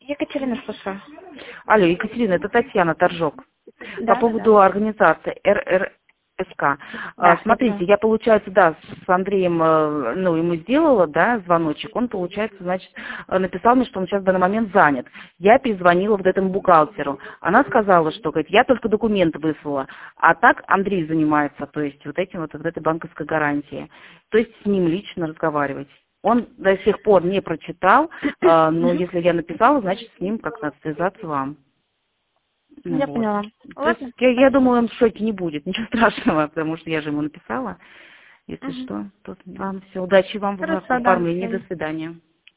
Екатерина, слушаю. Алло, Екатерина, это Татьяна Торжок. Да, По поводу организации РРСК. Да, Смотрите, я, получается, да, с Андреем, ну, ему сделала, да, звоночек. Он, получается, значит, написал мне, что он сейчас в данный момент занят. Я перезвонила вот этому бухгалтеру. Она сказала, что, говорит, я только документы выслала. А так Андрей занимается, то есть вот этим вот этой банковской гарантией. То есть с ним лично разговаривать. Он до сих пор не прочитал, но если я написала, значит, с ним как-то связаться вам. Ну, Я вот. поняла. То есть Ладно. я думаю, он в шоке не будет, ничего страшного, потому что я же ему написала. Если Мгм. что, то вам все. Удачи вам в Хорошо, да, до оформлении. До свидания. свидания.